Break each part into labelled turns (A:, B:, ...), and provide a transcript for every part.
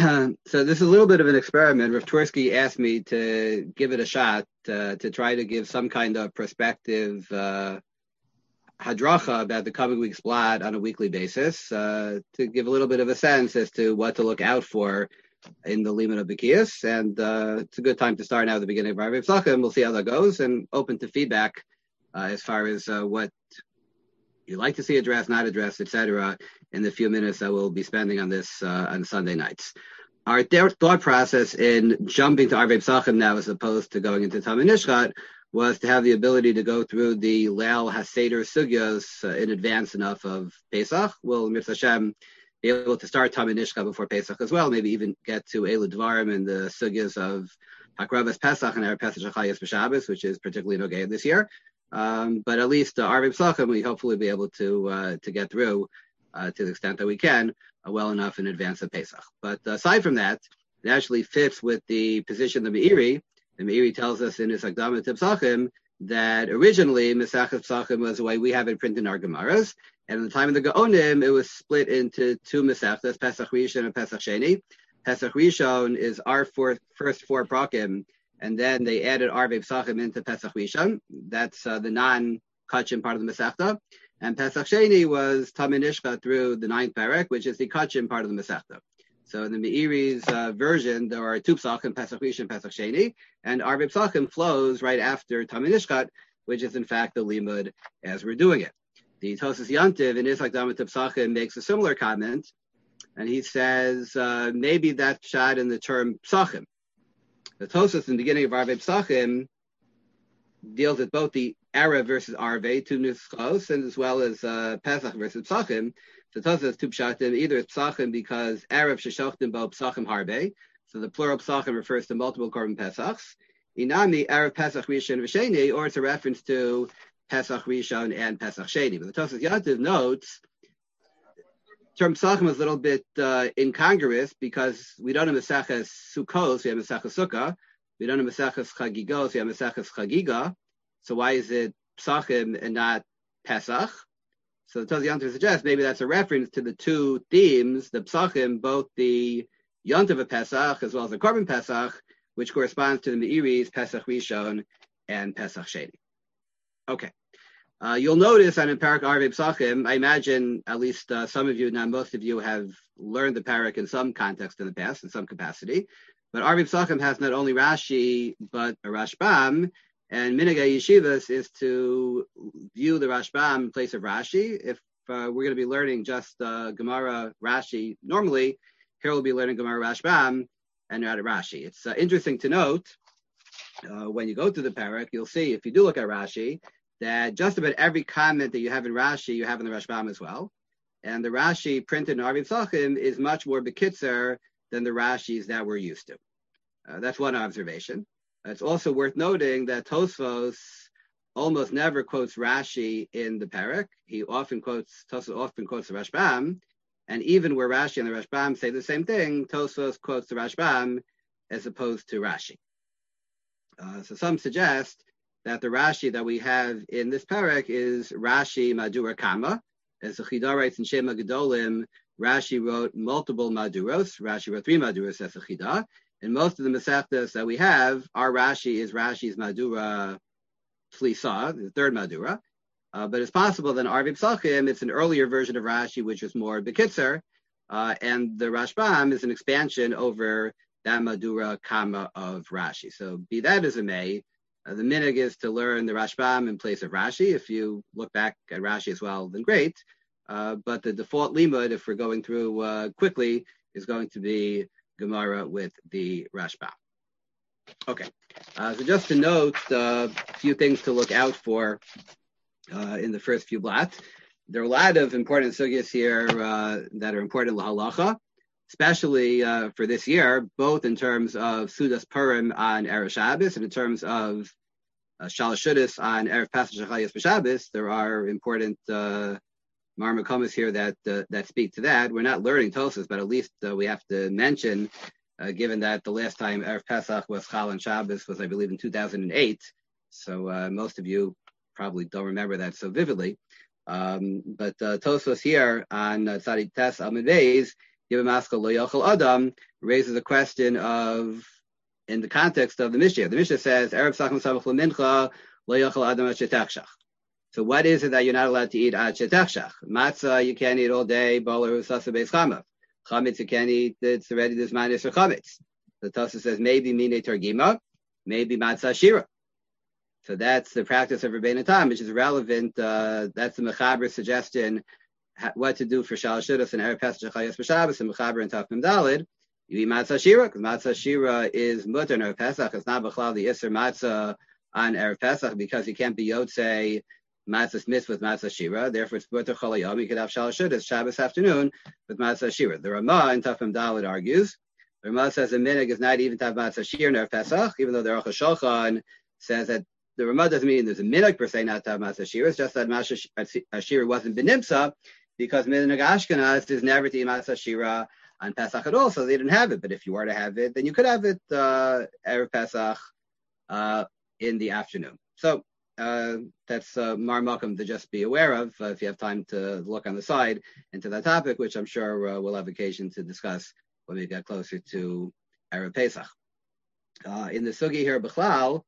A: So this is a little bit of an experiment. Rav Twersky asked me to give it a shot to try to give some kind of perspective hadracha about the coming week's blot on a weekly basis, to give a little bit of a sense as to what to look out for in the Liman of Bekias. And it's a good time to start now at the beginning of our Psachim. We'll see how that goes, and open to feedback as far as what you like to see addressed, not addressed, etc., in the few minutes that we'll be spending on this on Sunday nights. Our thought process in jumping to Arvei Psachim now, as opposed to going into Tamid Nishchat, was to have the ability to go through the Leil HaSeder Sugyos in advance enough of Pesach. We'll, Mitzvah Hashem, be able to start Tamid Nishchat before Pesach as well, maybe even get to Eilu Dvarim and the Sugyos of Hakravas Pesach and Erev Pesach Shachayas B'Shabbos, which is particularly nogay this year. But at least Arvei Psachim, we hopefully be able to get through to the extent that we can, well enough in advance of Pesach. But aside from that, it actually fits with the position of the Meiri. The Meiri tells us in his Akdama to Psachim that originally Mesachas Psachim was the way we have it printed in our Gemaras, and at the time of the Gaonim, it was split into two Mesachtas, Pesach Rishon and Pesach Sheni. Pesach Rishon is our first four prakim, and then they added Arvei Psachim into Pesach Rishon. That's the non-Kachim part of the Masechta. And Pesach Sheni was Tamid Nishchat through the 9th parak, which is the Kachim part of the Masechta. So in the Meiri's version, there are two Psachim, Pesach Rishon and Pesach Sheni, and Arvei Psachim flows right after Tamid Nishchat, which is in fact the limud as we're doing it. The Tosas Yantiv in his Akdama to Psachim makes a similar comment, and he says maybe that's shot in the term Psachim. The Tosas in the beginning of Arvei Psachim deals with both the Erev versus Arvei, two nuschos, and as well as Pesach versus Psachim. So Tosas two pshatim, either it's Psachim because Erev sheshachtim bo Psachim harbe, so the plural Psachim refers to multiple Korban Pesachs. Inami Erev Pesach Rishon v'Sheni, or it's a reference to Pesach Rishon and Pesach Sheni. But the Tosas Yantiv notes the term Psachim is a little bit incongruous because we don't have Maseches Sukkos, we have Maseches Sukkah. We don't have Maseches Chagigos, we have Maseches Chagiga. So why is it Psachim and not Pesach? So the Tosas Yantiv suggests maybe that's a reference to the two themes, the Psachim, both the Yontiv of Pesach as well as the Korban Pesach, which corresponds to the Meiri's Pesach Rishon and Pesach Sheni. Okay. You'll notice on in Parak Arvei Psachim, I imagine at least some of you, not most of you, have learned the Parak in some context in the past, in some capacity. But Arvei Psachim has not only Rashi, but a Rashbam, and Minhagei Yeshivas is to view the Rashbam in place of Rashi. If we're going to be learning just Gemara Rashi normally, here we'll be learning Gemara Rashbam and not Rashi. It's interesting to note, when you go to the Parak, you'll see, if you do look at Rashi, that just about every comment that you have in Rashi, you have in the Rashbam as well. And the Rashi printed in Arvei Psachim is much more bekitzer than the Rashis that we're used to. That's one observation. It's also worth noting that Tosfos almost never quotes Rashi in the Parak. Tosfos often quotes the Rashbam, and even where Rashi and the Rashbam say the same thing, Tosfos quotes the Rashbam as opposed to Rashi. So some suggest that the Rashi that we have in this Parak is Rashi Madura Kama. As the Chida writes in Shema Gedolim, Rashi wrote multiple Maduros. Rashi wrote 3 Maduros as a Chida. And most of the Masechtas that we have, our Rashi is Rashi's Madura Plisa, the 3rd Madura. But it's possible that in Arvei Psachim, it's an earlier version of Rashi, which is more Bekitzer. And the Rashbam is an expansion over that Madura Kama of Rashi. So be that as it may, the minhag is to learn the Rashbam in place of Rashi. If you look back at Rashi as well, then great. But the default limud, if we're going through quickly, is going to be Gemara with the Rashbam. Okay, so just to note a few things to look out for in the first few blots. There are a lot of important sugyas here that are important lahalacha, especially for this year, both in terms of Sudas Purim on Erev Shabbos and in terms of Shalosh Shudas on Erev Pesach Shachayis B'Shabbos. There are important Marmakomas here that speak to that. We're not learning Tosas, but at least we have to mention, given that the last time Erev Pesach was Chal and Shabbos was, I believe, in 2008. So most of you probably don't remember that so vividly. But Tosas here on Tzadik Tes Amud Beis Yibamaskal lo yochel adam raises a question of, in the context of the Mishnah. The Mishnah says, Erev Pesachim Samach L'Mincha lo yochel adam at shetachshach. So what is it that you're not allowed to eat at shetachshach? Matzah you can't eat all day. Boler usasa beis chamav. Chametz you can't eat. It's already this minus or chametz. The Tosafos says maybe mine targima, maybe matzah shira. So that's the practice of Rabbeinu Tam, which is relevant. That's the Mechaber suggestion what to do for Shalosh Seudos and Erev Pesach Chayos B'Shabbos and Mechaber and Taf Mem Daled. You eat matzah shira because matzah shira is mutter in Erev Pesach. It's not b'chlal the iser matzah on Erev Pesach because you can't be yotzei matzah smith with matzah shira. Therefore, it's mutter chol hayom. You could have Shalosh Seudos Shabbos afternoon with matzah shira. The Ramah in Taf Mem Daled argues. The Ramah says a minhag is not even to have matzah shira in Erev Pesach, even though the Aruch HaShulchan says that the Ramah doesn't mean there's a minhag per se not to have matzah shira. It's just that matzah shira wasn't benimsa because minhag Ashkenaz is never to eat matzah shira on Pesach at all, so they didn't have it. But if you were to have it, then you could have it Erev Pesach in the afternoon. So that's Mar Malcolm to just be aware of if you have time to look on the side into that topic, which I'm sure we'll have occasion to discuss when we get closer to Erev Pesach. In the sugi here, B'chlal,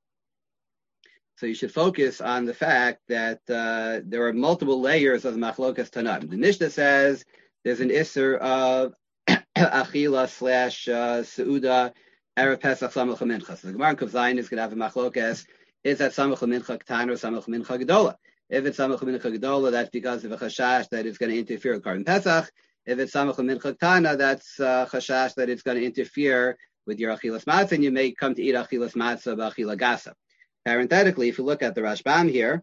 A: so you should focus on the fact that there are multiple layers of the Machlokas Tanaim. The Mishnah says there's an Isser of Achila / Seuda Erev Pesach Samach Mincha. So the Gemara in Kuf Zayin is going to have a Machlokas. Is that Samach Mincha Ketana or Samach Mincha Gedola? If it's Samach Mincha Gedola, that's because of a Chashash that it's going to interfere with Karban Pesach. If it's Samach Mincha Ketana, that's Chashash that it's going to interfere with your Achilas Matzah, and you may come to eat Achilas Matzah b'Achila Gasa. Parenthetically, if you look at the Rashbam here,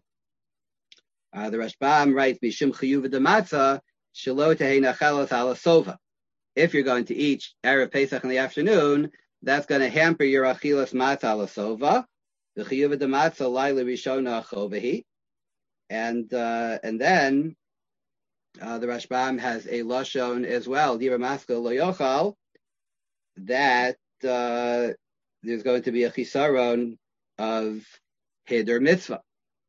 A: the Rashbam writes, Mishum Chiyuv D'Matzah, Shelo Tehei Nachelos Ala Sova. If you're going to eat Erev Pesach in the afternoon, that's going to hamper your Achilas Matzah Ala Sova. The Chiyuv D'Matzah Laila Rishona Chovahi. And then the Rashbam has a Lashon as well, Dira Maskal Lo Yochal, that there's going to be a Chisaron of Hider Mitzvah.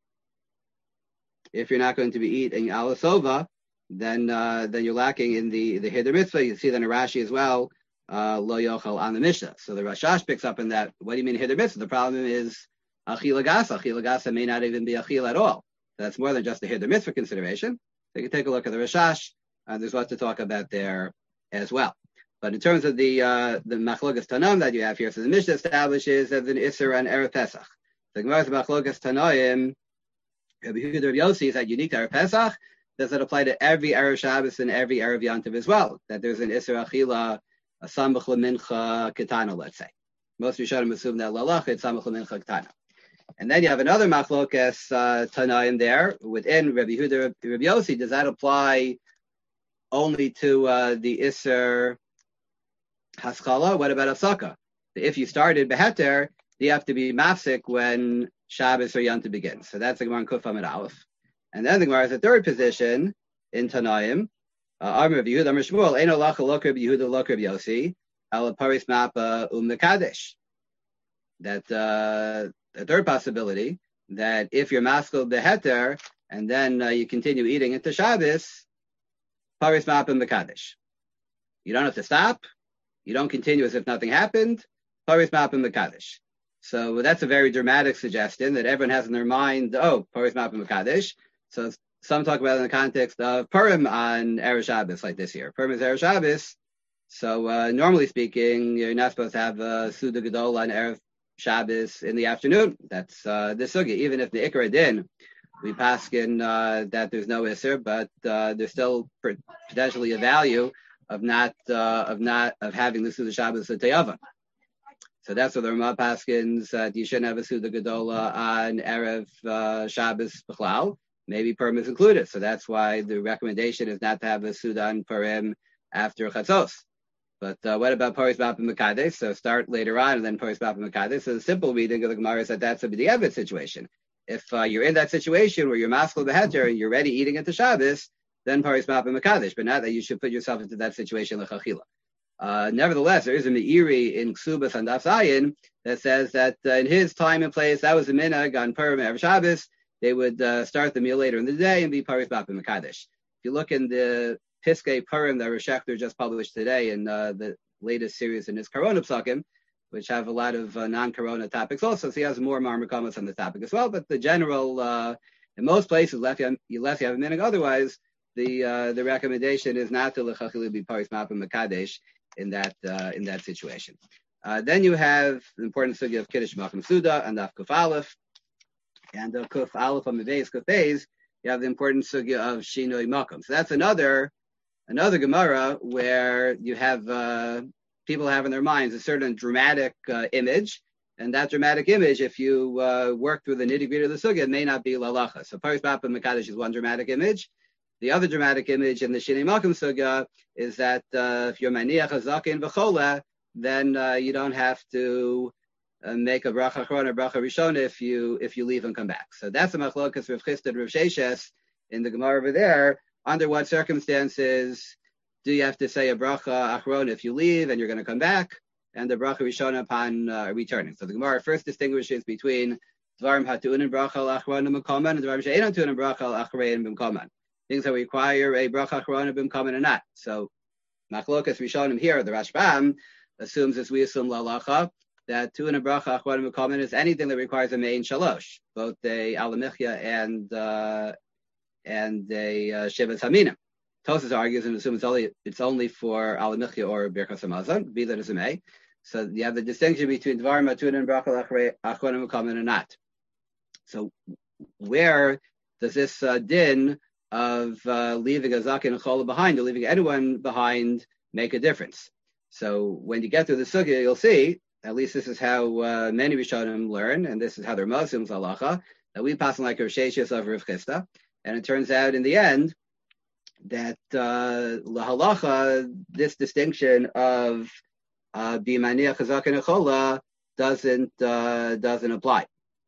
A: If you're not going to be eating Alasova, then you're lacking in the Hider Mitzvah. You see that in Rashi as well, Lo Yochal on the Mishnah. So the Rashash picks up in that. What do you mean Hider Mitzvah? The problem is Achila Gasa. Achila Gasa may not even be Achila at all. So that's more than just the Hider Mitzvah consideration. So you can take a look at the Rashash. There's what to talk about there as well. But in terms of the Machlokas Tanam that you have here, so the Mishnah establishes as an Isser on Erev Pesach. The Gemara's Machlokas Tanoim, Rabbi Yehuda Rabbi Yossi is that unique to Erev Pesach. Does it apply to every Erev Shabbos and every Erev Yantiv as well? That there's an Isser Achila, a Samach L'Mincha Ketana, let's say. Most Rishonim assume that Lalach, it's Samach L'Mincha Ketana. And then you have another Machlokas Tanoim there within Rabbi Yehuda Rabbi Yossi. Does that apply only to the Isser Haskala? What about Asaka? If you started Beheter, you have to be mafsik when Shabbos or Yantiv begins. So that's the Gemara in Kuf Amid Aleph. And then the Gemara is the third position in Tanaim. Amar of Yehuda, Amar Shmuel, Eino Lacha Lok Rabbi Yehuda Lok Rabbi Yossi, Ala Paris Mappa Mekadesh. That the third possibility, that if you're maskal Beheter, and then you continue eating into Shabbos, Paris Mappa Mekadesh. You don't have to stop. You don't continue as if nothing happened. Paris Mapim Mekadesh. So that's a very dramatic suggestion that everyone has in their mind, Paris Mapim Mekadesh. So some talk about it in the context of Purim on Erev Shabbos, like this year. Purim is Erev Shabbos. So normally speaking, you're not supposed to have a Suda Gadol on Erev Shabbos in the afternoon. That's the Sugi. Even if the Ikra Din, we paskin that there's no Isser, but there's still potentially a value of having the Suda Shabbos Teyava. So that's what the Ramah paskins. You shouldn't have a Suda Gedola on Erev Shabbos B'chlal. Maybe Purim is included. So that's why the recommendation is not to have a Suda on Purim after Chatzos. But what about Paris Mapim Mekadesh? So start later on and then Paris Mapim Mekadesh. So the simple reading of the Gemara is that that's a B'diavad situation. If you're in that situation where you're Maskal Beheter and you're ready eating at the Shabbos, then Paris Mapim Mekadesh, but not that you should put yourself into that situation l'chachila. Nevertheless, there is a Meiri in Ksubas and Daf Zayin that says that in his time and place, that was a minhag on Purim Erev Shabbos. They would start the meal later in the day and be Paris Mapim Mekadesh. If you look in the Piskei Purim that Rosh Schechter just published today in the latest series in his Corona Psakim, which have a lot of non-Corona topics also. So he has more Marmakamas on the topic as well. But the general, in most places, unless you have a minute, otherwise, the recommendation is not to l'chachili be paris mapim mekadesh in that situation. Then you have the important sugya of Kiddush Makom Suda and Daf Kuf Aleph, and Kuf Aleph on Meves Kuf Beis. You have the important sugya of Shinoi Makom. So that's another Gemara where you have people have in their minds a certain dramatic image, and that dramatic image, if you work through the nitty-gritty of the sugya, may not be lalacha. So Paris Mapim Mekadesh is one dramatic image. The other dramatic image in the Shinei Makom sugya is that if you're maniach hazakin v'chola, then you don't have to make a bracha achrona, bracha rishona if you leave and come back. So that's the machlokas Rav Chisda and Rav Sheshes in the Gemara over there. Under what circumstances do you have to say a bracha achrona if you leave and you're going to come back, and the bracha rishona upon returning? So the Gemara first distinguishes between dvarim hatu'unin bracha achrona b'mkoman and dvarim she'ein hatu'unin bracha achrona b'mkoman. Things that require a bracha achrona b'mkoman or not. So machlokas rishonim here, the Rashbam assumes, as we assume lalacha, that tu'un and bracha achrona b'mkoman is anything that requires a main shalosh, both a alamichya and a shivas haminim. Tosas argues and assumes it's only for alamichya or birkas hamazon, be that as it may. So you have the distinction between dvarim hatu'un and bracha achrona b'mkoman or not. So where does this din of leaving a zaken and chola behind, or leaving anyone behind, make a difference? So when you get through the sugya, you'll see, at least this is how many Rishonim learn, and this is how they're Muslims halacha, that we pass on like Rav Sheshes of Rav Chisda, and it turns out in the end that lahalacha, this distinction of b'maniach hazaken and chola doesn't apply.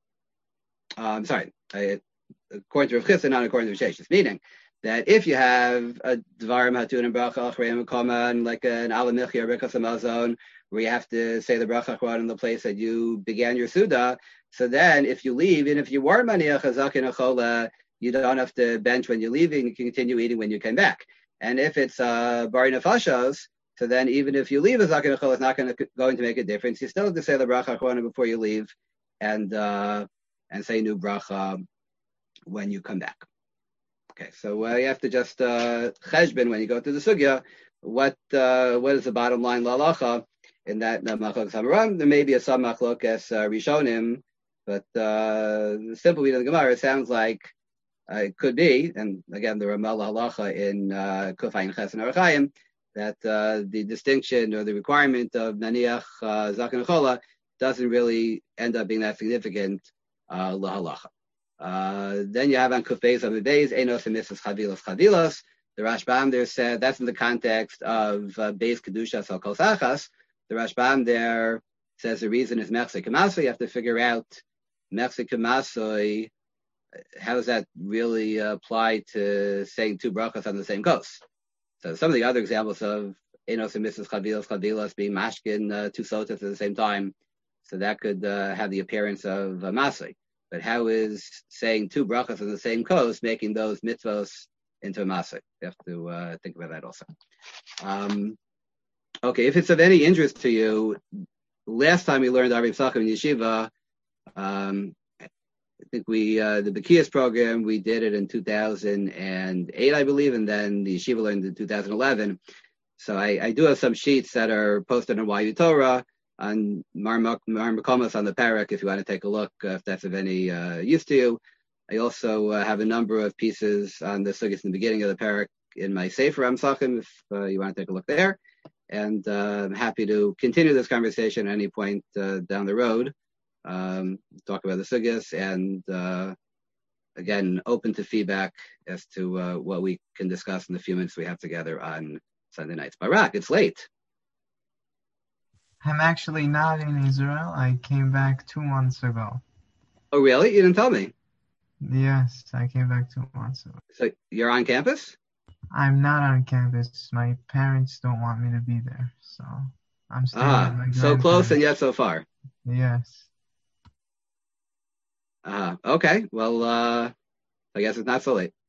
A: I'm sorry. According to Rav Chisda, not according to Rav Sheshes, meaning that if you have a dvarim hatun and bracha achrei mekaman, like an alamichya or birkas hamazon, where you have to say the bracha achrona in the place that you began your suda, so then if you leave, and if you were maniach hazaken achola, you don't have to bench when you're leaving, you can continue eating when you come back. And if it's bari nefashos, so then even if you leave a zaken achola, it's not going to make a difference. You still have to say the bracha achrona before you leave, and say new bracha when you come back. Okay, so you have to just cheshbon when you go through the sugya. What is the bottom line lalacha in that machlokes hamaram? There may be a some machlokes rishonim, but the simple reading of the Gemara, it sounds like it could be, and again the Ramah halacha in Kufayin Ches and Arachayim, that the distinction or the requirement of naniach zaken chola doesn't really end up being that significant lahalacha. Then you have on Kuf Beis on the days, Enos and Mrs. Chavilas. The Rashbam there said that's in the context of Beis Kedusha Sal Kol Sachas. The Rashbam there says the reason is Mechse Kamaso. You have to figure out Mechse Kamaso. How does that really apply to saying two brachas on the same coast? So some of the other examples of Enos and Mrs. Chavilas being mashkin two sotas at the same time, so that could have the appearance of Masai. But how is saying two brachas on the same coast making those mitzvos into a masik? You have to think about that also. Okay, if it's of any interest to you, last time we learned Arei Psachim in Yeshiva, I think the Bekias program, we did it in 2008, I believe, and then the Yeshiva learned in 2011. So I do have some sheets that are posted on YU Torah, on Marmakomas on the parak, if you want to take a look, if that's of any use to you. I also have a number of pieces on the sugyas in the beginning of the parak in my Sefer Amsachim, if you want to take a look there. And I'm happy to continue this conversation at any point down the road, talk about the sugyas, and again, open to feedback as to what we can discuss in the few minutes we have together on Sunday nights. Barak, it's late.
B: I'm actually not in Israel. I came back 2 months ago.
A: Oh, really? You didn't tell me.
B: Yes, I came back 2 months ago.
A: So you're on campus?
B: I'm not on campus. My parents don't want me to be there, so I'm staying with my grandparents.
A: So close and yet so far.
B: Yes.
A: Okay. Well, I guess it's not so late.